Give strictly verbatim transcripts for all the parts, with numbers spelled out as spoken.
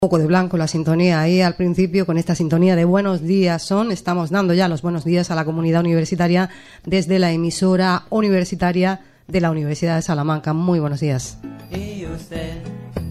Un poco de blanco la sintonía ahí al principio con esta sintonía de buenos días son. Estamos dando ya los buenos días a la comunidad universitaria desde la emisora universitaria de la Universidad de Salamanca. Muy buenos días. Y usted,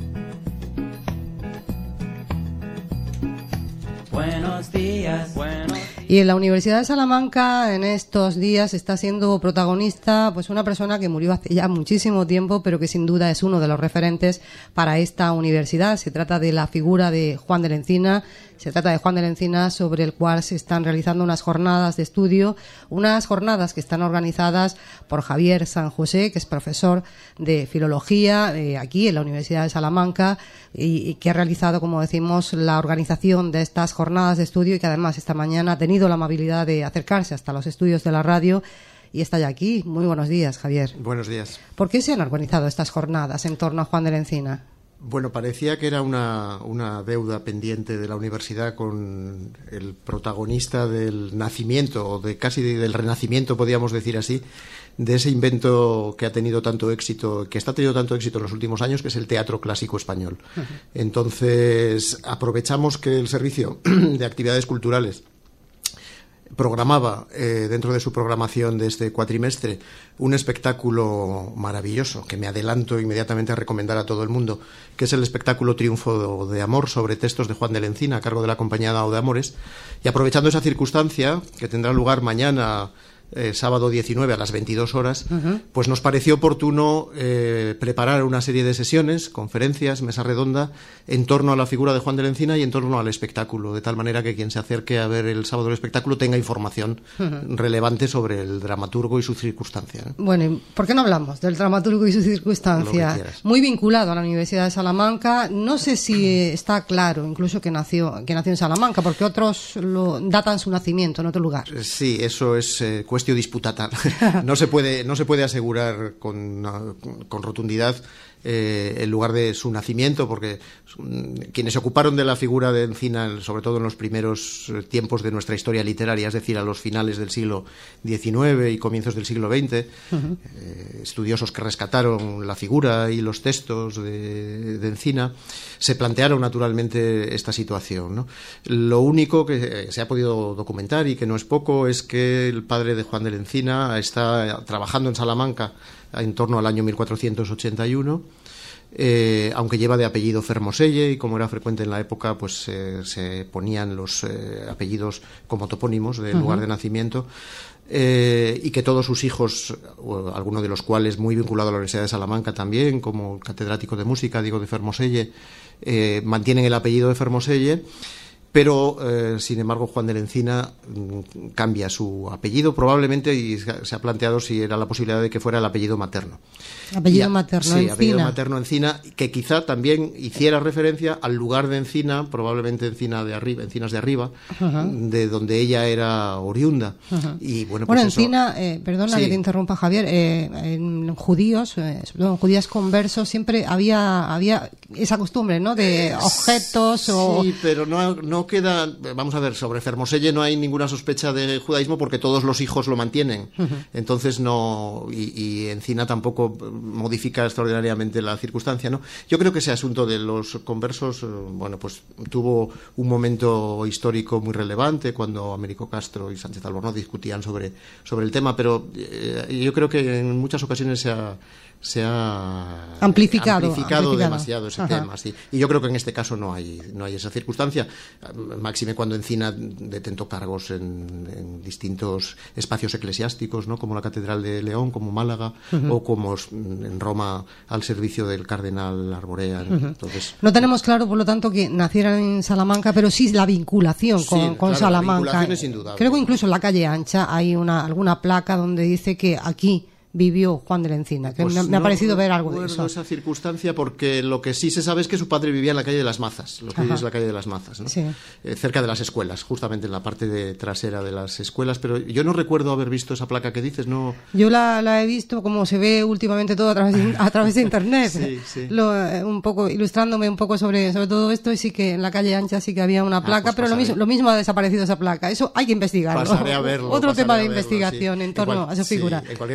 buenos días, buenos días. Y en la Universidad de Salamanca en estos días está siendo protagonista pues una persona que murió hace ya muchísimo tiempo, pero que sin duda es uno de los referentes para esta universidad. Se trata de la figura de Juan de la Encina. Se trata de Juan de la Encina, sobre el cual se están realizando unas jornadas de estudio, unas jornadas que están organizadas por Javier San José, que es profesor de filología eh, aquí en la Universidad de Salamanca y, y que ha realizado, como decimos, la organización de estas jornadas de estudio y que además esta mañana ha tenido la amabilidad de acercarse hasta los estudios de la radio y está ya aquí. Muy buenos días, Javier. Buenos días. ¿Por qué se han organizado estas jornadas en torno a Juan de la Encina? Bueno, parecía que era una, una deuda pendiente de la universidad con el protagonista del nacimiento, o de casi del renacimiento, podríamos decir así, de ese invento que ha tenido tanto éxito, que está teniendo tanto éxito en los últimos años, que es el teatro clásico español. Uh-huh. Entonces, aprovechamos que el servicio de actividades culturales programaba eh, dentro de su programación de este cuatrimestre un espectáculo maravilloso que me adelanto inmediatamente a recomendar a todo el mundo, que es el espectáculo Triunfo de Amor sobre textos de Juan de la Encina a cargo de la compañía Dao de Amores, y aprovechando esa circunstancia que tendrá lugar mañana Eh, sábado diecinueve a las veintidós horas, uh-huh. pues nos pareció oportuno eh, preparar una serie de sesiones, conferencias, mesa redonda en torno a la figura de Juan de la Encina y en torno al espectáculo, de tal manera que quien se acerque a ver el sábado el espectáculo tenga información uh-huh. relevante sobre el dramaturgo y su circunstancia, ¿eh? Bueno, ¿y por qué no hablamos del dramaturgo y su circunstancia? Muy vinculado a la Universidad de Salamanca. No sé si está claro incluso que nació, que nació en Salamanca, porque otros lo datan su nacimiento en otro lugar. Sí, eso es eh, cuestión disputada. No se puede, no se puede asegurar con, con rotundidad eh, el lugar de su nacimiento, porque quienes se ocuparon de la figura de Encina, sobre todo en los primeros tiempos de nuestra historia literaria, es decir, a los finales del siglo diecinueve y comienzos del siglo veinte, uh-huh. eh, estudiosos que rescataron la figura y los textos de, de Encina, se plantearon naturalmente esta situación, ¿no? Lo único que se ha podido documentar, y que no es poco, es que el padre de Juan de la Encina está trabajando en Salamanca en torno al año mil cuatrocientos ochenta y uno, eh, aunque lleva de apellido Fermoselle, y como era frecuente en la época, pues eh, se ponían los eh, apellidos como topónimos del uh-huh. lugar de nacimiento. Eh, y que todos sus hijos, alguno de los cuales muy vinculado a la Universidad de Salamanca también, como catedrático de música, digo, de Fermoselle, eh, mantienen el apellido de Fermoselle. Pero, eh, sin embargo, Juan de la Encina mm, cambia su apellido, probablemente, y se ha planteado si era la posibilidad de que fuera el apellido materno. Apellido a, materno, sí, Encina. apellido materno Encina, que quizá también hiciera referencia al lugar de Encina, probablemente Encina de arriba, Encinas de Arriba, uh-huh. de donde ella era oriunda. Uh-huh. Y bueno, pues bueno, eso... Encina, eh, perdona sí. que te interrumpa, Javier, eh, en judíos, eh, sobre todo en judías conversos, siempre había había esa costumbre, ¿no?, de objetos sí, o... Sí, pero no, no queda, vamos a ver, sobre Fermoselle no hay ninguna sospecha de judaísmo porque todos los hijos lo mantienen. Uh-huh. Entonces no, y, y Encina tampoco modifica extraordinariamente la circunstancia, ¿no? Yo creo que ese asunto de los conversos, bueno, pues tuvo un momento histórico muy relevante cuando Américo Castro y Sánchez Albornoz discutían sobre, sobre el tema, pero eh, yo creo que en muchas ocasiones se ha se ha amplificado, amplificado, amplificado. demasiado ese Ajá. tema, sí. Y yo creo que en este caso no hay no hay esa circunstancia, máxime cuando Encina detentó cargos en, en distintos espacios eclesiásticos, ¿no?, como la Catedral de León, como Málaga, uh-huh. o como en Roma al servicio del cardenal Arborea. Uh-huh. Entonces, no tenemos claro, por lo tanto, que nacieran en Salamanca, pero sí la vinculación con, sí, con claro, Salamanca. La vinculación es indudable. Creo que incluso en la calle Ancha hay una alguna placa donde dice que aquí vivió Juan de la Encina, que pues me, me ha no parecido ver algo de eso. esa circunstancia, porque lo que sí se sabe es que su padre vivía en la calle de las Mazas, lo que hoy es la calle de las Mazas, ¿no? Sí. Eh, cerca de las escuelas, justamente en la parte de trasera de las escuelas, pero yo no recuerdo haber visto esa placa que dices, no. Yo la, la he visto como se ve últimamente todo a través de, a través de internet, sí, sí. Lo, un poco ilustrándome un poco sobre sobre todo esto, y sí que en la calle Ancha sí que había una placa, ah, pues pero lo mismo, lo mismo ha desaparecido esa placa. Eso hay que investigarlo. Pasaré a verlo. Otro pasaré tema de verlo, investigación sí. en torno en cual, a esa figura. Sí, en cualquier caso me decía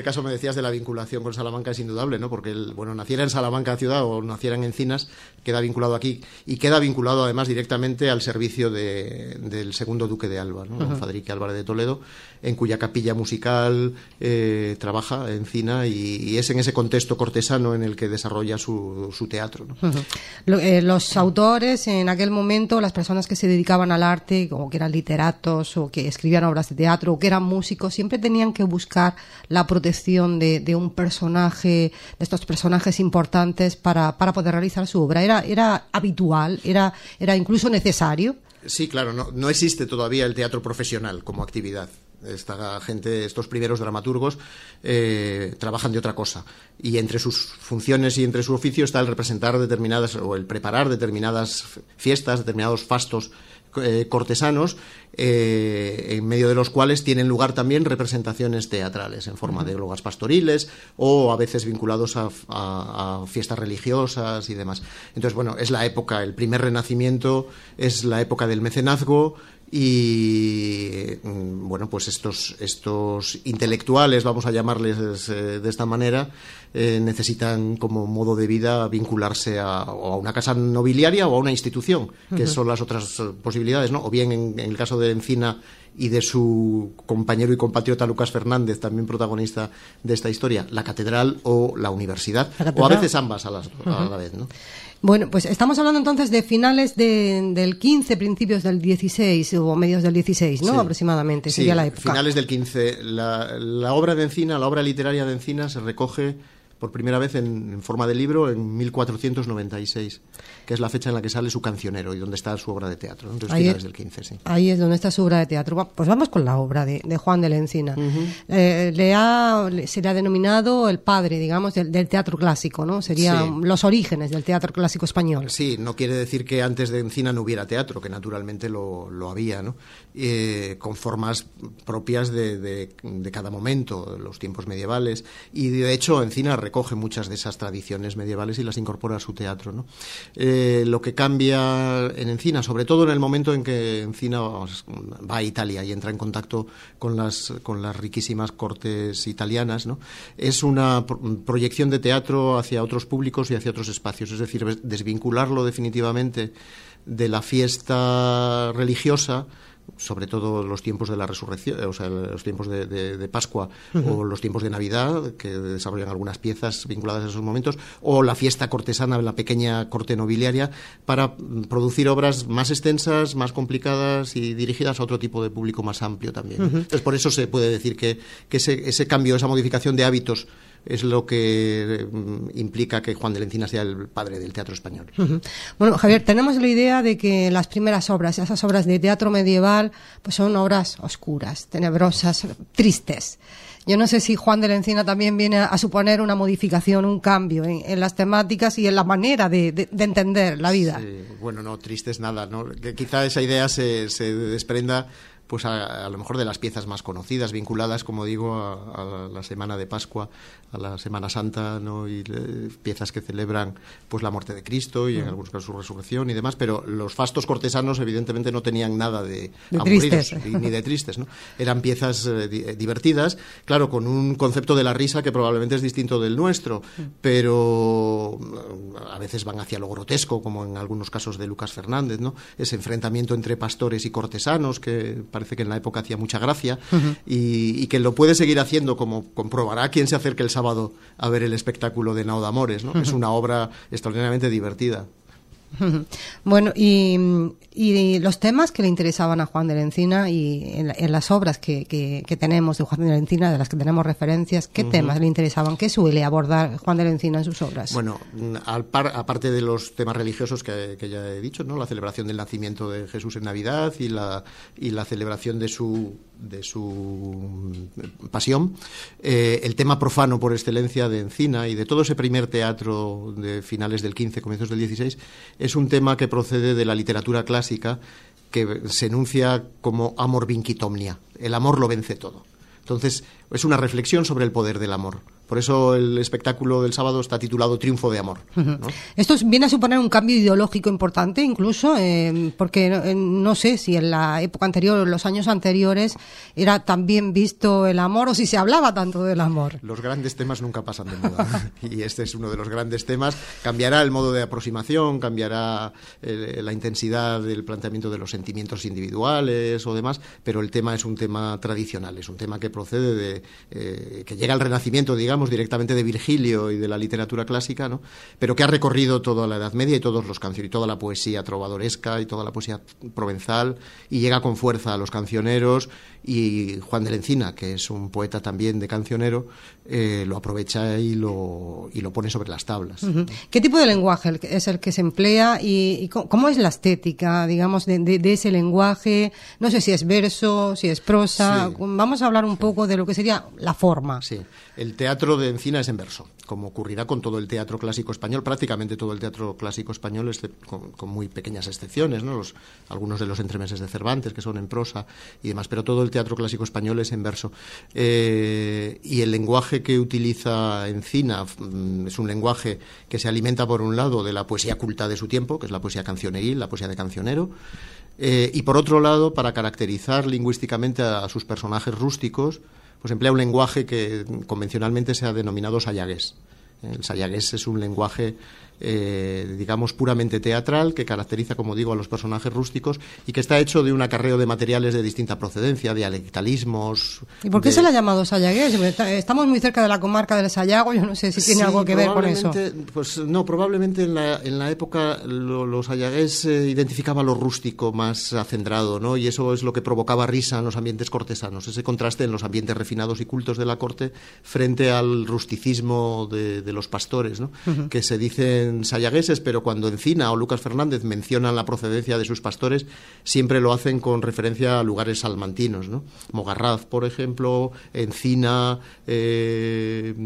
decías de la vinculación con Salamanca es indudable, ¿no? Porque él, bueno, naciera en Salamanca ciudad o naciera en Encinas, queda vinculado aquí y queda vinculado además directamente al servicio de, del segundo duque de Alba, ¿no? Don Fadrique Álvarez de Toledo, en cuya capilla musical eh, trabaja Encina y, y es en ese contexto cortesano en el que desarrolla su, su teatro, ¿no? Uh-huh. Lo, eh, los autores en aquel momento, las personas que se dedicaban al arte, o que eran literatos o que escribían obras de teatro o que eran músicos, siempre tenían que buscar la protección de, de un personaje, de estos personajes importantes para, para poder realizar su obra. Era, era habitual, era, era incluso necesario. Sí, claro, no, no existe todavía el teatro profesional como actividad. Esta gente, estos primeros dramaturgos, eh, trabajan de otra cosa. Y entre sus funciones y entre su oficio está el representar determinadas, o el preparar determinadas fiestas, determinados fastos eh, cortesanos, eh, en medio de los cuales tienen lugar también representaciones teatrales en forma de glogas pastoriles o a veces vinculados a, a, a fiestas religiosas y demás. Entonces, bueno, es la época, el primer renacimiento, es la época del mecenazgo. Y bueno, pues estos, estos intelectuales, vamos a llamarles eh, de esta manera, eh, necesitan como modo de vida vincularse a, o a una casa nobiliaria o a una institución, que uh-huh. son las otras posibilidades, ¿no? O bien en, en el caso de Encina y de su compañero y compatriota Lucas Fernández, también protagonista de esta historia, la catedral o la universidad, ¿La o a veces ambas a, las, uh-huh. a la vez, ¿no? Bueno, pues estamos hablando entonces de finales de, del quince, principios del dieciséis o medios del dieciséis, ¿no? Sí. Aproximadamente, sí, sería la época. Finales del quince. La, la obra de Encina, la obra literaria de Encina se recoge por primera vez en, en forma de libro en mil cuatrocientos noventa y seis, que es la fecha en la que sale su Cancionero y donde está su obra de teatro. Entonces, ahí finales es, del quince, sí. Ahí es donde está su obra de teatro. Pues vamos con la obra de, de Juan de la Encina. Uh-huh. Eh, le ha, se le ha denominado el padre, digamos, del, del teatro clásico, ¿no? Serían sí. los orígenes del teatro clásico español. Sí, no quiere decir que antes de Encina no hubiera teatro, que naturalmente lo, lo había, ¿no? Eh, con formas propias de, de, de cada momento, los tiempos medievales. Y de hecho, Encina recoge muchas de esas tradiciones medievales y las incorpora a su teatro, ¿no? Eh, lo que cambia en Encina, sobre todo en el momento en que Encina va a Italia y entra en contacto con las, con las riquísimas cortes italianas, ¿no? Es una pro- proyección de teatro hacia otros públicos y hacia otros espacios, es decir, desvincularlo definitivamente de la fiesta religiosa, sobre todo los tiempos de la resurrección, o sea, los tiempos de, de, de Pascua uh-huh. o los tiempos de Navidad, que desarrollan algunas piezas vinculadas a esos momentos, o la fiesta cortesana, la pequeña corte nobiliaria, para producir obras más extensas, más complicadas y dirigidas a otro tipo de público más amplio también. Uh-huh. Entonces, por eso se puede decir que, que ese, ese cambio, esa modificación de hábitos es lo que mm, implica que Juan de la Encina sea el padre del teatro español. Uh-huh. Bueno, Javier, tenemos la idea de que las primeras obras, esas obras de teatro medieval, pues son obras oscuras, tenebrosas, tristes. Yo no sé si Juan de la Encina también viene a, a suponer una modificación, un cambio en, en las temáticas y en la manera de, de, de entender la vida. Sí, bueno, no, tristes nada, ¿no? Que quizá esa idea se, se desprenda pues a, a lo mejor de las piezas más conocidas, vinculadas, como digo, a, a la Semana de Pascua, a la Semana Santa, ¿no? Y le, piezas que celebran pues la muerte de Cristo y en algunos casos su resurrección y demás, pero los fastos cortesanos evidentemente no tenían nada de, de aburridos ni, ni de tristes, ¿no? Eran piezas eh, di, divertidas, claro, con un concepto de la risa que probablemente es distinto del nuestro, pero a veces van hacia lo grotesco, como en algunos casos de Lucas Fernández, ¿no? Ese enfrentamiento entre pastores y cortesanos que parece que en la época hacía mucha gracia uh-huh. y, y que lo puede seguir haciendo, como comprobará quien se acerque el sábado a ver el espectáculo de Nao de Amores, ¿no? Uh-huh. Es una obra extraordinariamente divertida. Uh-huh. Bueno, y, y los temas que le interesaban a Juan de la Encina y en, en las obras que, que, que tenemos de Juan de la Encina, de las que tenemos referencias, ¿qué uh-huh. temas le interesaban? ¿Qué suele abordar Juan de la Encina en sus obras? Bueno, al par, aparte de los temas religiosos que, que ya he dicho, ¿no? La celebración del nacimiento de Jesús en Navidad y la, y la celebración de su, de su pasión, eh, el tema profano por excelencia de Encina y de todo ese primer teatro de finales del quince, comienzos del dieciséis, es un tema que procede de la literatura clásica, que se enuncia como amor vincit omnia. El amor lo vence todo. Entonces, es una reflexión sobre el poder del amor, Por eso el espectáculo del sábado está titulado Triunfo de Amor, ¿no? Esto viene a suponer un cambio ideológico importante, incluso, eh, porque eh, no sé si en la época anterior o en los años anteriores era también visto el amor o si se hablaba tanto del amor. Los grandes temas nunca pasan de moda y este es uno de los grandes temas. Cambiará el modo de aproximación, cambiará eh, la intensidad del planteamiento de los sentimientos individuales o demás, pero el tema es un tema tradicional, es un tema que procede de, eh, que llega al Renacimiento, digamos, directamente de Virgilio y de la literatura clásica, ¿no? Pero que ha recorrido toda la Edad Media y todos los canciones, y toda la poesía trovadoresca y toda la poesía provenzal, y llega con fuerza a los cancioneros, y Juan de la Encina, que es un poeta también de cancionero, eh, lo aprovecha y lo, y lo pone sobre las tablas. Uh-huh. ¿Qué tipo de lenguaje es el que se emplea y, y cómo es la estética, digamos, de, de, de ese lenguaje? No sé si es verso, si es prosa. Sí. Vamos a hablar un poco de lo que sería la forma. Sí, el teatro de Encina es en verso, como ocurrirá con todo el teatro clásico español, prácticamente todo el teatro clásico español, con, con muy pequeñas excepciones, ¿no? Los, algunos de los entremeses de Cervantes, que son en prosa y demás, pero todo el teatro clásico español es en verso. Eh, y el lenguaje que utiliza Encina es un lenguaje que se alimenta, por un lado, de la poesía culta de su tiempo, que es la poesía cancioneril, la poesía de cancionero, eh, y por otro lado, para caracterizar lingüísticamente a sus personajes rústicos, pues emplea un lenguaje que convencionalmente se ha denominado sayagués. El sayagués es un lenguaje, eh, digamos, puramente teatral, que caracteriza, como digo, a los personajes rústicos y que está hecho de un acarreo de materiales de distinta procedencia, dialectalismos. ¿Y por qué de... se le ha llamado sayagués? Estamos muy cerca de la comarca del Sayago, yo no sé si tiene sí, algo que ver con eso. Pues no, probablemente en la, en la época lo, los sayagués eh, identificaba lo rústico más acendrado, ¿no? Y eso es lo que provocaba risa en los ambientes cortesanos, ese contraste en los ambientes refinados y cultos de la corte frente al rusticismo de, de los pastores, ¿no? Uh-huh. Que se dicen sayagueses, pero cuando Encina o Lucas Fernández mencionan la procedencia de sus pastores, siempre lo hacen con referencia a lugares salmantinos, ¿no? Mogarraz, por ejemplo, Encina, eh,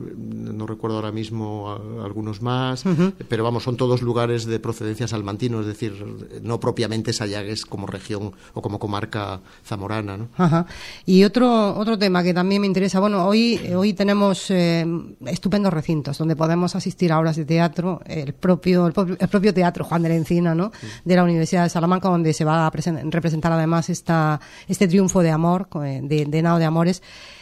no recuerdo ahora mismo a, a algunos más, uh-huh. pero vamos, son todos lugares de procedencia salmantino, es decir, no propiamente sayagues como región o como comarca zamorana, ¿no? Ajá. Y otro otro tema que también me interesa, bueno, hoy hoy tenemos eh, estupendos recintos donde podemos asistir a obras de teatro, el propio el propio, el propio teatro Juan de la Encina, ¿no? Sí. De la Universidad de Salamanca, donde se va a presen- representar además esta este triunfo de amor, de, de Henao de Amores.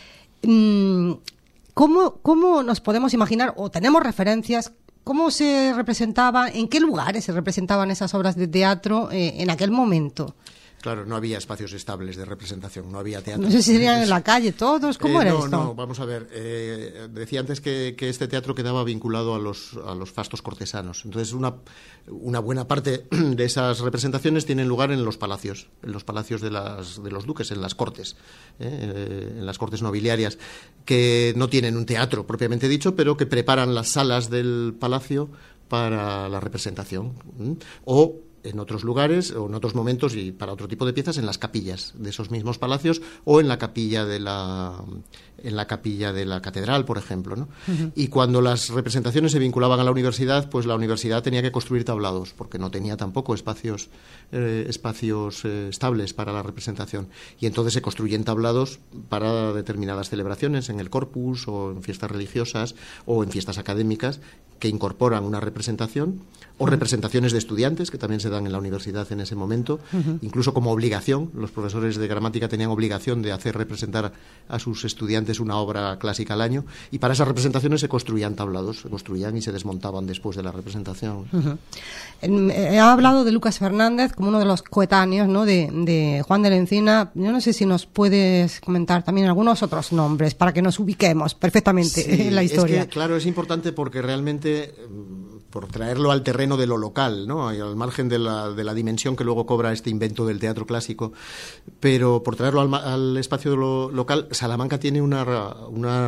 ¿Cómo, ¿Cómo nos podemos imaginar, o tenemos referencias, cómo se representaba, en qué lugares se representaban esas obras de teatro eh, en aquel momento? Claro, no había espacios estables de representación, no había teatro. No sé si serían en la calle todos, ¿cómo eh, era no, esto? No, vamos a ver, eh, decía antes que, que este teatro quedaba vinculado a los, a los fastos cortesanos. Entonces, una, una buena parte de esas representaciones tienen lugar en los palacios, en los palacios de, las, de los duques, en las cortes, eh, en las cortes nobiliarias, que no tienen un teatro propiamente dicho, pero que preparan las salas del palacio para la representación. ¿eh? O en otros lugares o en otros momentos y para otro tipo de piezas en las capillas de esos mismos palacios o en la capilla de la en la capilla de la catedral, por ejemplo, ¿no? Uh-huh. Y cuando las representaciones se vinculaban a la universidad, pues la universidad tenía que construir tablados porque no tenía tampoco espacios eh, espacios eh, estables para la representación y entonces se construyen tablados para determinadas celebraciones en el corpus o en fiestas religiosas o en fiestas académicas que incorporan una representación o uh-huh. representaciones de estudiantes que también se dan en la universidad en ese momento, uh-huh. incluso como obligación. Los profesores de gramática tenían obligación de hacer representar a sus estudiantes una obra clásica al año y para esas representaciones se construían tablados, se construían y se desmontaban después de la representación. Uh-huh. He hablado de Lucas Fernández como uno de los coetáneos, ¿no? de, de Juan de la Encina. Yo no sé si nos puedes comentar también algunos otros nombres para que nos ubiquemos perfectamente sí, en la historia. Es que, claro, es importante porque realmente por traerlo al terreno de lo local, ¿no? Y al margen de la, de la dimensión que luego cobra este invento del teatro clásico, pero por traerlo al, al espacio de lo local, Salamanca tiene una, una,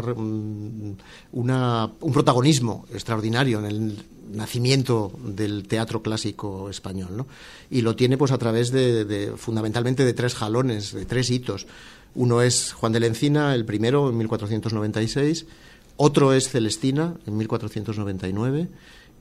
una, un protagonismo extraordinario en el nacimiento del teatro clásico español, ¿no? Y lo tiene pues a través de, de fundamentalmente de tres jalones, de tres hitos. Uno es Juan de la Encina, el primero, en mil cuatrocientos noventa y seis, otro es Celestina, en mil cuatrocientos noventa y nueve,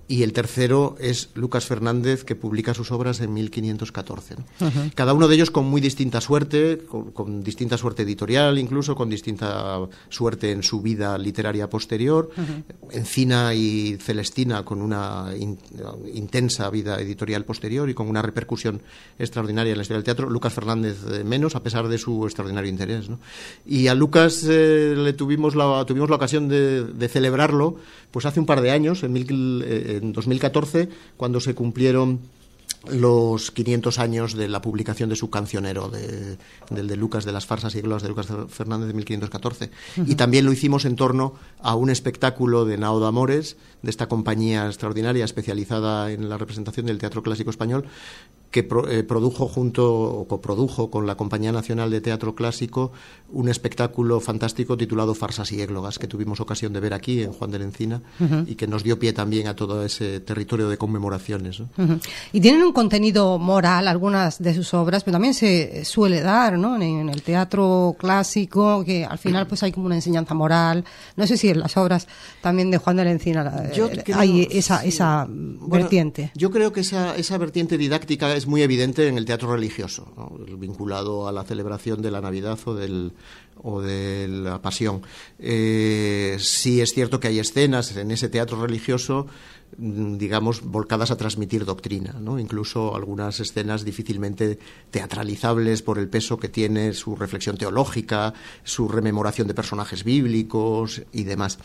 y el tercero es Lucas Fernández, que publica sus obras en mil quinientos catorce, ¿no? Uh-huh. Cada uno de ellos con muy distinta suerte, con, con distinta suerte editorial, incluso con distinta suerte en su vida literaria posterior. Uh-huh. Encina y Celestina con una in, intensa vida editorial posterior y con una repercusión extraordinaria en la historia del teatro. Lucas Fernández eh, menos, a pesar de su extraordinario interés, ¿no? Y a Lucas eh, le tuvimos la, tuvimos la ocasión de, de celebrarlo pues hace un par de años, en mil, eh, en dos mil catorce, cuando se cumplieron los quinientos años de la publicación de su cancionero, de, del de Lucas, de las farsas y glorias de Lucas Fernández de mil quinientos catorce. Uh-huh. Y también lo hicimos en torno a un espectáculo de Nao de Amores, de esta compañía extraordinaria especializada en la representación del teatro clásico español, que pro, eh, produjo junto, o coprodujo con la Compañía Nacional de Teatro Clásico un espectáculo fantástico titulado Farsas y églogas, que tuvimos ocasión de ver aquí en Juan de la Encina, uh-huh. y que nos dio pie también a todo ese territorio de conmemoraciones, ¿no? Uh-huh. Y tienen un contenido moral algunas de sus obras, pero también se suele dar, ¿no?, en, en el teatro clásico, que al final pues hay como una enseñanza moral. No sé si en las obras también de Juan de la Encina yo eh, creo, hay esa, sí. esa bueno, vertiente. Yo creo que esa, esa vertiente didáctica es muy evidente en el teatro religioso, ¿no?, vinculado a la celebración de la Navidad o del o de la Pasión. Eh, sí es cierto que hay escenas en ese teatro religioso, digamos, volcadas a transmitir doctrina, ¿no? Incluso algunas escenas difícilmente teatralizables por el peso que tiene su reflexión teológica, su rememoración de personajes bíblicos y demás.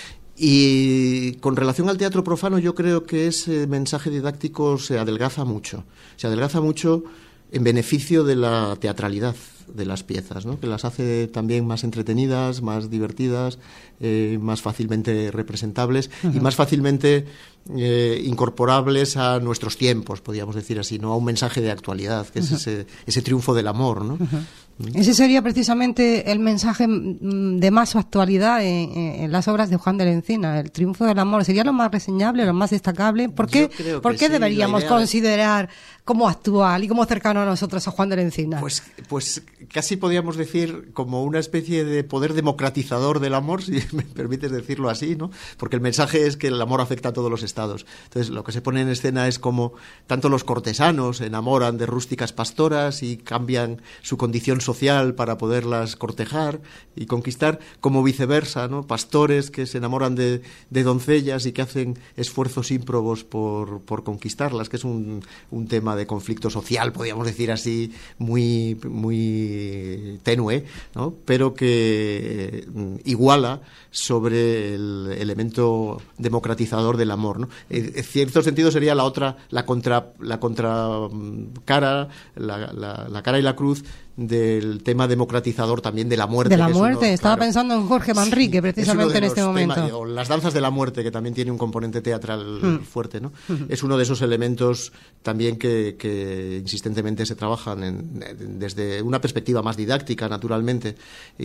Y con relación al teatro profano, yo creo que ese mensaje didáctico se adelgaza mucho, se adelgaza mucho en beneficio de la teatralidad de las piezas, ¿no?, que las hace también más entretenidas, más divertidas, eh, más fácilmente representables, uh-huh. y más fácilmente eh, incorporables a nuestros tiempos, podríamos decir así, ¿no?, a un mensaje de actualidad, que uh-huh. es ese, ese triunfo del amor, ¿no? Uh-huh. Ese sería precisamente el mensaje de más actualidad en, en las obras de Juan de la Encina, el triunfo del amor. ¿Sería lo más reseñable, lo más destacable? ¿Por qué, ¿por qué sí, deberíamos considerar como actual y como cercano a nosotros a Juan de la Encina? Pues, pues casi podríamos decir como una especie de poder democratizador del amor, si me permites decirlo así, ¿no? Porque el mensaje es que el amor afecta a todos los estados. Entonces, lo que se pone en escena es como tanto los cortesanos se enamoran de rústicas pastoras y cambian su condición social para poderlas cortejar y conquistar, como viceversa, ¿no?, pastores que se enamoran de, de doncellas y que hacen esfuerzos ímprobos por, por conquistarlas, que es un, un tema de conflicto social, podríamos decir así, muy, muy tenue, ¿no?, pero que eh, iguala sobre el elemento democratizador del amor, ¿no? En cierto sentido sería la otra, la contra, la contra cara, la, la, la cara y la cruz del tema democratizador también de la muerte. De la muerte, uno, estaba claro, pensando en Jorge Manrique, sí, precisamente en este momento. Temas, o las danzas de la muerte, que también tiene un componente teatral mm. fuerte, ¿no? Mm. Es uno de esos elementos también que, que insistentemente se trabajan en, desde una perspectiva más didáctica, naturalmente,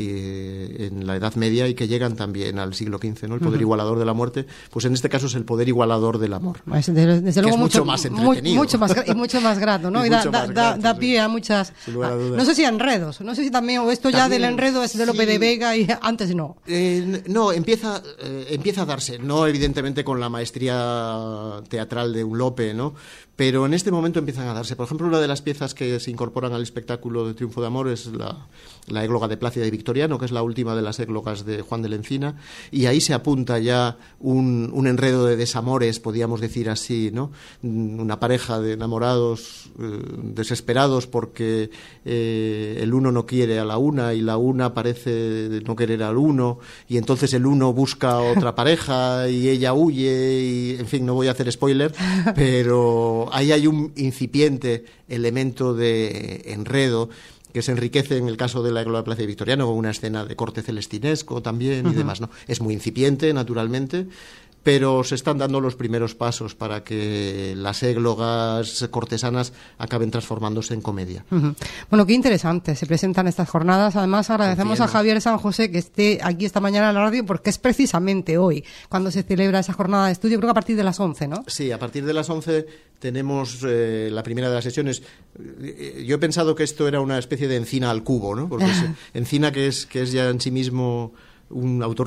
y, en la Edad Media, y que llegan también al siglo quince, ¿no? El poder mm. igualador de la muerte, pues en este caso es el poder igualador del amor. Pues desde, desde luego es mucho, mucho más entretenido. Mucho más, y mucho más grato, ¿no? Y, y da, da, da, da pie a muchas... A, no sé si a enredos, no sé si también, o esto también, ya del enredo es de Lope sí, de Vega y antes no. Eh, no, empieza, eh, empieza a darse, no evidentemente con la maestría teatral de un Lope, ¿no?, pero en este momento empiezan a darse. Por ejemplo, una de las piezas que se incorporan al espectáculo de Triunfo de Amor es la, la égloga de Plácida y Victoriano, que es la última de las églogas de Juan de la Encina, y ahí se apunta ya un, un enredo de desamores, podríamos decir así, ¿no?, una pareja de enamorados eh, desesperados porque eh, el uno no quiere a la una y la una parece no querer al uno, y entonces el uno busca otra pareja y ella huye, y en fin, no voy a hacer spoiler, pero ahí hay un incipiente elemento de enredo que se enriquece en el caso de la égloga de Plácida y Victoriano con una escena de corte celestinesco también uh-huh. y demás, ¿no? Es muy incipiente, naturalmente, pero se están dando los primeros pasos para que las églogas cortesanas acaben transformándose en comedia. Uh-huh. Bueno, qué interesante se presentan estas jornadas. Además, agradecemos Entiendo. a Javier San José que esté aquí esta mañana en la radio, porque es precisamente hoy cuando se celebra esa jornada de estudio, creo que a partir de las once, ¿no? Sí, a partir de las once tenemos eh, la primera de las sesiones. Yo he pensado que esto era una especie de Encina al cubo, ¿no? Porque es, Encina, que es, que es ya en sí mismo un autor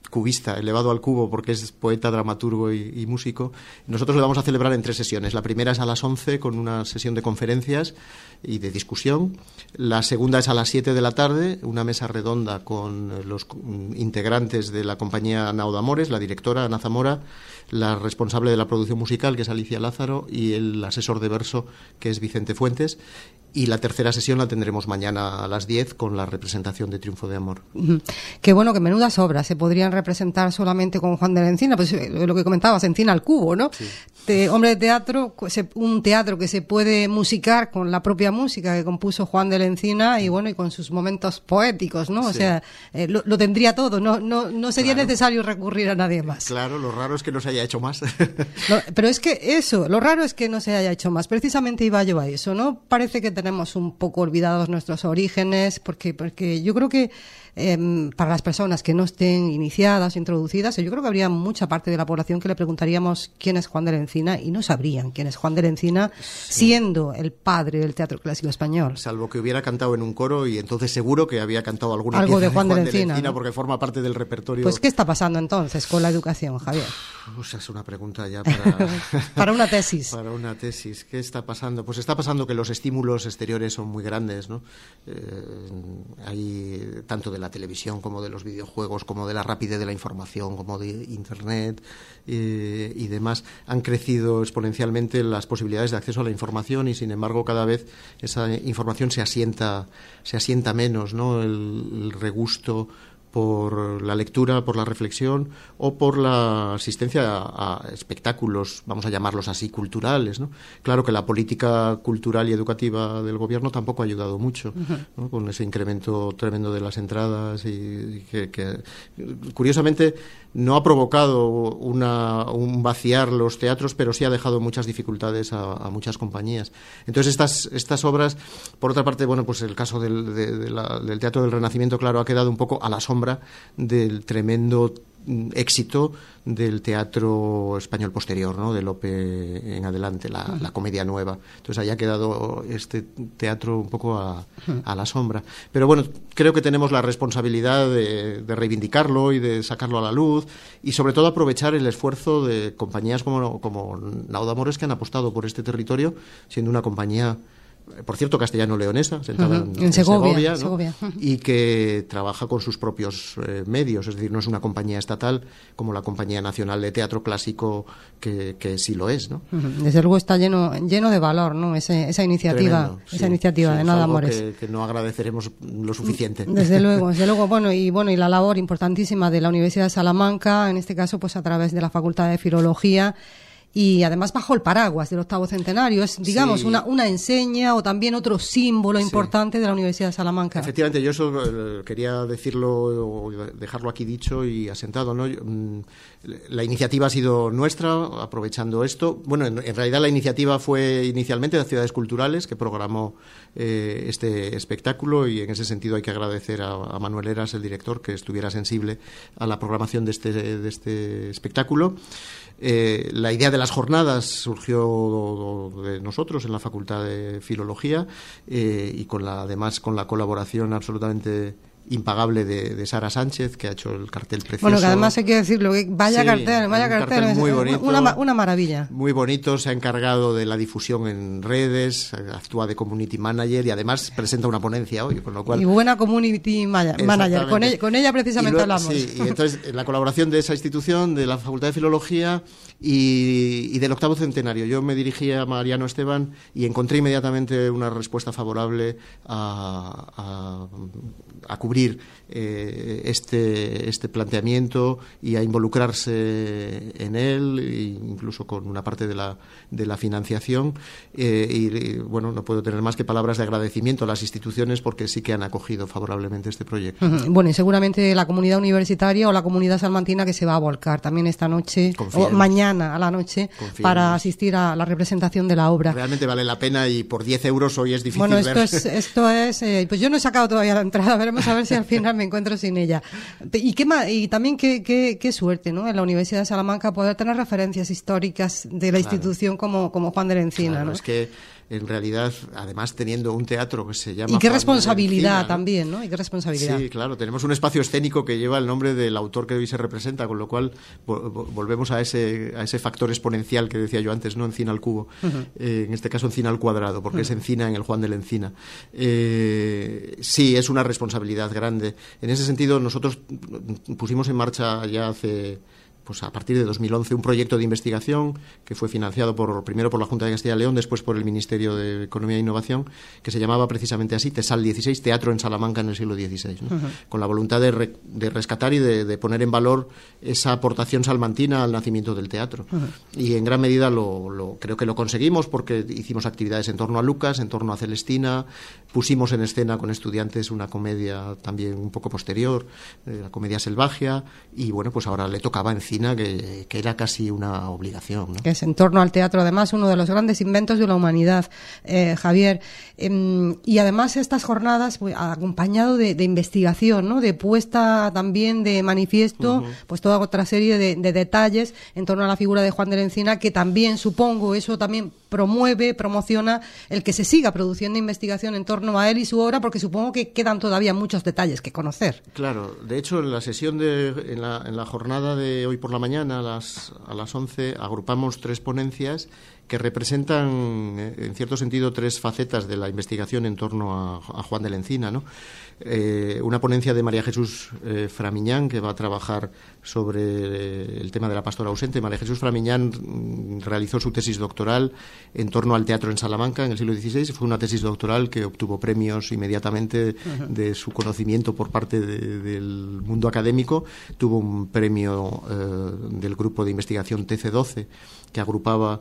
cubista, elevado al cubo, porque es poeta, dramaturgo y, y músico. Nosotros lo vamos a celebrar en tres sesiones. La primera es a las once con una sesión de conferencias y de discusión. La segunda es a las siete de la tarde, una mesa redonda con los integrantes de la compañía Nao Amores, la directora Ana Zamora, la responsable de la producción musical, que es Alicia Lázaro, y el asesor de verso, que es Vicente Fuentes. Y la tercera sesión la tendremos mañana a las diez con la representación de Triunfo de Amor. Qué bueno, que menudas obras se podrían representar solamente con Juan de la Encina, pues lo que comentabas, Encina al cubo, ¿no? Sí. De hombre de teatro, un teatro que se puede musicar con la propia música que compuso Juan de la Encina y bueno, y con sus momentos poéticos, ¿no? Sí. O sea, eh, lo, lo tendría todo, no no no sería claro. necesario recurrir a nadie más. Claro, lo raro es que no se haya hecho más. No, pero es que eso, lo raro es que no se haya hecho más. Precisamente iba yo a eso, ¿no? Parece que tenemos un poco olvidados nuestros orígenes, porque porque yo creo que eh, para las personas que no estén iniciadas, introducidas, yo creo que habría mucha parte de la población que le preguntaríamos quién es Juan de la Encina y no sabrían quién es Juan de la Encina, sí. siendo el padre del teatro clásico español. Salvo que hubiera cantado en un coro y entonces seguro que había cantado alguna Algo pieza de Juan de, Juan de la Encina, Encina ¿no? Porque forma parte del repertorio. Pues ¿qué está pasando entonces con la educación, Javier? O sea, es una pregunta ya para... para una tesis. Para una tesis. ¿Qué está pasando? Pues está pasando que los estímulos exteriores son muy grandes, ¿no? Eh, hay tanto de la televisión como de los videojuegos, como de la rapidez de la información, como de Internet eh, y demás. Han crecido exponencialmente las posibilidades de acceso a la información y, sin embargo, cada vez esa información se asienta, se asienta menos, ¿no? El, el regusto por la lectura, por la reflexión o por la asistencia a, a espectáculos, vamos a llamarlos así, culturales, ¿no? Claro que la política cultural y educativa del gobierno tampoco ha ayudado mucho, ¿no? Con ese incremento tremendo de las entradas y, y que, que curiosamente no ha provocado una, un vaciar los teatros, pero sí ha dejado muchas dificultades a, a muchas compañías. Entonces estas estas obras, por otra parte, bueno, pues el caso del, de, de la, del Teatro del Renacimiento, claro, ha quedado un poco a la sombra del tremendo éxito del teatro español posterior, ¿no? De Lope en adelante, la, la comedia nueva. Entonces ahí ha quedado este teatro un poco a, a la sombra. Pero bueno, creo que tenemos la responsabilidad de, de reivindicarlo y de sacarlo a la luz y sobre todo aprovechar el esfuerzo de compañías como, como Nao Amores, que han apostado por este territorio, siendo una compañía, por cierto, castellano-leonesa, sentada uh-huh. en, en Segovia, Segovia, ¿no? Segovia. Uh-huh. Y que trabaja con sus propios eh, medios, es decir, no es una compañía estatal como la Compañía Nacional de Teatro Clásico, que, que sí lo es, ¿no? Uh-huh. Desde luego está lleno lleno de valor, ¿no? Ese, esa iniciativa, Tremendo, esa sí, iniciativa sí, de Nao Amores. Que, que no agradeceremos lo suficiente. Desde luego, desde luego, bueno, y bueno, y la labor importantísima de la Universidad de Salamanca, en este caso, pues a través de la Facultad de Filología. Y además bajo el paraguas del octavo centenario, es, digamos, sí. una, una enseña o también otro símbolo sí. importante de la Universidad de Salamanca. Efectivamente, yo eso eh, quería decirlo o dejarlo aquí dicho y asentado, ¿no? Yo, mm, la iniciativa ha sido nuestra, aprovechando esto. Bueno, en, en realidad la iniciativa fue inicialmente de Ciudades Culturales, que programó eh, este espectáculo, y en ese sentido hay que agradecer a, a Manuel Eras, el director, que estuviera sensible a la programación de este, de este espectáculo. Eh, la idea de las jornadas surgió de nosotros en la Facultad de Filología eh, y con la, además con la colaboración absolutamente impagable de, de Sara Sánchez, que ha hecho el cartel precioso. Bueno, que además hay que decirlo, que vaya sí, cartel, vaya cartel, cartel muy bonito, una, una maravilla. Muy bonito, se ha encargado de la difusión en redes, actúa de community manager y además presenta una ponencia hoy, con lo cual... Y buena community manager, con ella, con ella precisamente y luego, hablamos. Sí, y entonces la colaboración de esa institución, de la Facultad de Filología y, y del octavo centenario. Yo me dirigí a Mariano Esteban y encontré inmediatamente una respuesta favorable a, a, a cubrir Eh, este, este planteamiento y a involucrarse en él, incluso con una parte de la, de la financiación. Eh, y, y bueno, no puedo tener más que palabras de agradecimiento a las instituciones porque sí que han acogido favorablemente este proyecto. Uh-huh. Bueno, y seguramente la comunidad universitaria o la comunidad salmantina que se va a volcar también esta noche Confiemos. o mañana a la noche Confiemos. para asistir a la representación de la obra. Realmente vale la pena y por diez euros hoy es difícil bueno, esto ver. Es, esto es, eh, pues yo no he sacado todavía la entrada, veremos a ver si al final me encuentro sin ella. Y qué ma- y también qué, qué, qué suerte, ¿no? En la Universidad de Salamanca poder tener referencias históricas de la claro. institución como, como Juan de la Encina, claro, ¿no? Es que en realidad, además teniendo un teatro que se llama... Y qué Juan responsabilidad Encina, ¿no? también, ¿no? Y qué responsabilidad. Sí, claro, tenemos un espacio escénico que lleva el nombre del autor que hoy se representa, con lo cual vo- volvemos a ese, a ese factor exponencial que decía yo antes, ¿no? Encina al cubo, uh-huh. eh, en este caso Encina al cuadrado, porque uh-huh. es Encina en el Juan de la Encina. Eh, sí, es una responsabilidad grande. En ese sentido, nosotros pusimos en marcha ya hace... pues a partir de dos mil once un proyecto de investigación que fue financiado por primero por la Junta de Castilla y León, después por el Ministerio de Economía e Innovación, que se llamaba precisamente así, TESAL dieciséis, Teatro en Salamanca en el siglo dieciséis, ¿no? Uh-huh. Con la voluntad de, re, de rescatar y de, de poner en valor esa aportación salmantina al nacimiento del teatro. Uh-huh. Y en gran medida lo, lo creo que lo conseguimos, porque hicimos actividades en torno a Lucas, en torno a Celestina, pusimos en escena con estudiantes una comedia también un poco posterior, eh, la comedia Selvagia, y bueno, pues ahora le tocaba encima Que, que era casi una obligación, ¿no? Que es en torno al teatro, además, uno de los grandes inventos de la humanidad, eh, Javier. Eh, y además estas jornadas, pues, acompañado de, de investigación, ¿no? De puesta también de manifiesto, uh-huh. pues toda otra serie de, de detalles en torno a la figura de Juan de la Encina, que también, supongo, eso también promueve, promociona el que se siga produciendo investigación en torno a él y su obra, porque supongo que quedan todavía muchos detalles que conocer. Claro, de hecho, en la sesión de, en la, en la jornada de hoy por la mañana a las, a las once agrupamos tres ponencias que representan, en cierto sentido, tres facetas de la investigación en torno a, a Juan de la Encina, ¿no? Eh, una ponencia de María Jesús eh, Framiñán, que va a trabajar sobre eh, el tema de la pastora ausente. María Jesús Framiñán mm, realizó su tesis doctoral en torno al teatro en Salamanca en el siglo dieciséis. Fue una tesis doctoral que obtuvo premios inmediatamente uh-huh. de su conocimiento por parte de, del mundo académico. Tuvo un premio eh, del grupo de investigación T C doce, que agrupaba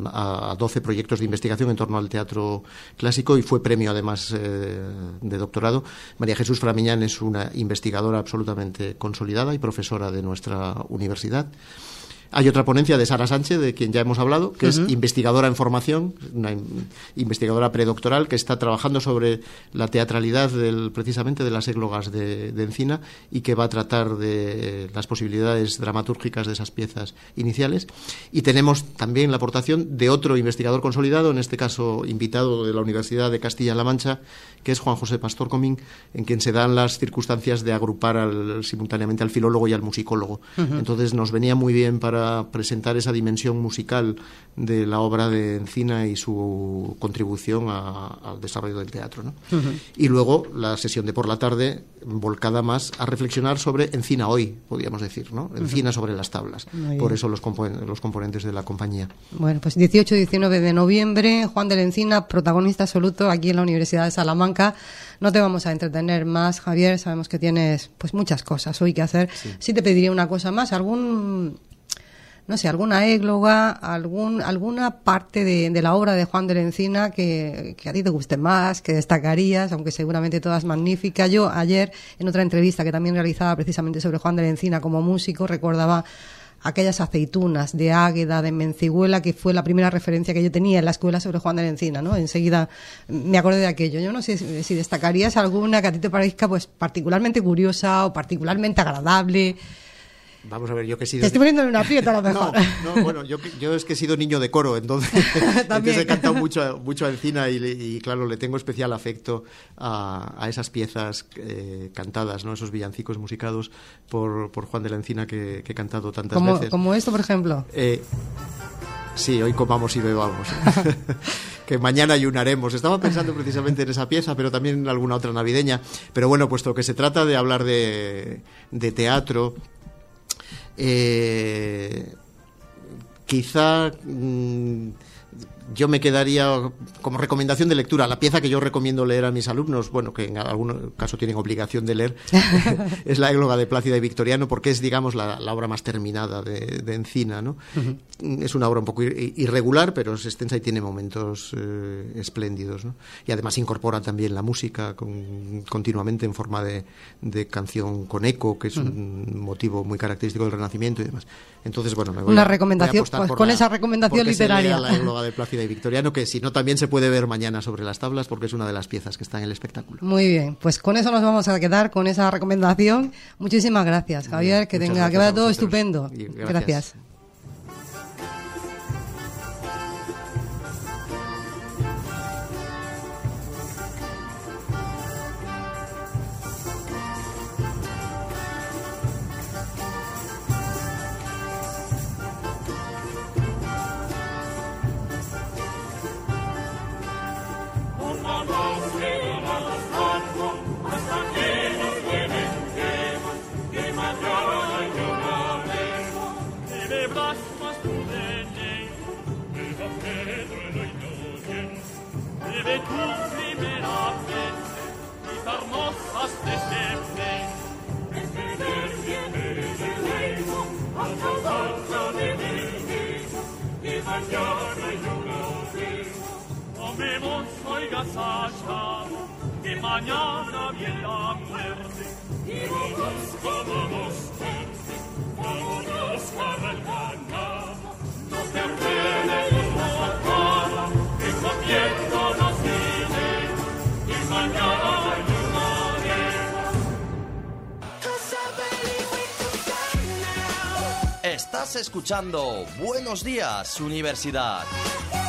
a doce proyectos de investigación en torno al teatro clásico, y fue premio además eh, de doctorado. María Jesús Framiñán es una investigadora absolutamente consolidada y profesora de nuestra universidad. Hay otra ponencia de Sara Sánchez, de quien ya hemos hablado, que uh-huh. es investigadora en formación, una in- investigadora predoctoral que está trabajando sobre la teatralidad del, precisamente de las églogas de, de Encina, y que va a tratar de las posibilidades dramatúrgicas de esas piezas iniciales. Y tenemos también la aportación de otro investigador consolidado, en este caso invitado de la Universidad de Castilla-La Mancha, que es Juan José Pastor Comín, en quien se dan las circunstancias de agrupar al, simultáneamente al filólogo y al musicólogo. Uh-huh. Entonces nos venía muy bien para presentar esa dimensión musical de la obra de Encina y su contribución a, al desarrollo del teatro, ¿no? Uh-huh. Y luego la sesión de por la tarde volcada más a reflexionar sobre Encina hoy, podríamos decir, ¿no? Encina uh-huh. sobre las tablas. Por eso los, compon- los componentes de la compañía. Bueno, pues dieciocho y diecinueve de noviembre, Juan de la Encina, protagonista absoluto aquí en la Universidad de Salamanca. No te vamos a entretener más, Javier, sabemos que tienes pues muchas cosas hoy que hacer. Sí, sí te pediría una cosa más, algún... no sé, alguna égloga, algún, alguna parte de, de la obra de Juan de la Encina que, que a ti te guste más, que destacarías, aunque seguramente todas magníficas. Yo ayer, en otra entrevista que también realizaba precisamente sobre Juan de la Encina como músico, recordaba aquellas aceitunas de Águeda, de Mencigüela, que fue la primera referencia que yo tenía en la escuela sobre Juan de la Encina, ¿no? Enseguida me acordé de aquello. Yo no sé si, si destacarías alguna que a ti te parezca pues particularmente curiosa o particularmente agradable. Vamos a ver, yo que he sido... Te estoy poniendo en una aprieta a lo mejor. No, no, bueno, yo, yo es que he sido niño de coro, entonces, entonces he cantado mucho, mucho a Encina y, y, claro, le tengo especial afecto a, a esas piezas eh, cantadas, ¿no? Esos villancicos musicados por, por Juan de la Encina que, que he cantado tantas como, veces. Como esto, por ejemplo. Eh, sí, hoy comamos y bebamos. Que mañana ayunaremos. Estaba pensando precisamente en esa pieza, pero también en alguna otra navideña. Pero bueno, puesto que se trata de hablar de, de teatro... Eh, quizá mmm, yo me quedaría como recomendación de lectura la pieza que yo recomiendo leer a mis alumnos, bueno, que en algún caso tienen obligación de leer, es la égloga de Plácida y Victoriano, porque es, digamos, la, la obra más terminada de, de Encina, ¿no? Uh-huh. Es una obra un poco irregular, pero es extensa y tiene momentos eh, espléndidos, ¿no? Y además incorpora también la música con, continuamente en forma de, de canción con eco, que es uh-huh. un motivo muy característico del Renacimiento y demás. Entonces, bueno, me voy una a, recomendación, voy a pues con la, esa recomendación literaria. La égloga de Plácida y Victoriano, que si no también se puede ver mañana sobre las tablas, porque es una de las piezas que está en el espectáculo. Muy bien, pues con eso nos vamos a quedar, con esa recomendación. Muchísimas gracias, Javier, que tenga que vaya todo estupendo. Gracias. gracias. Bebe tu primeramente y hermosas de siempre. Al trabajo de vivir y mañana yo lo veo. Comemos hoy gasalla y mañana viene la muerte. Y vamos como vos, vámonos cabalgando. No perdemos la cara, que comiendo nos viene y mañana yo lo veo. Estás escuchando Buenos Días, Universidad.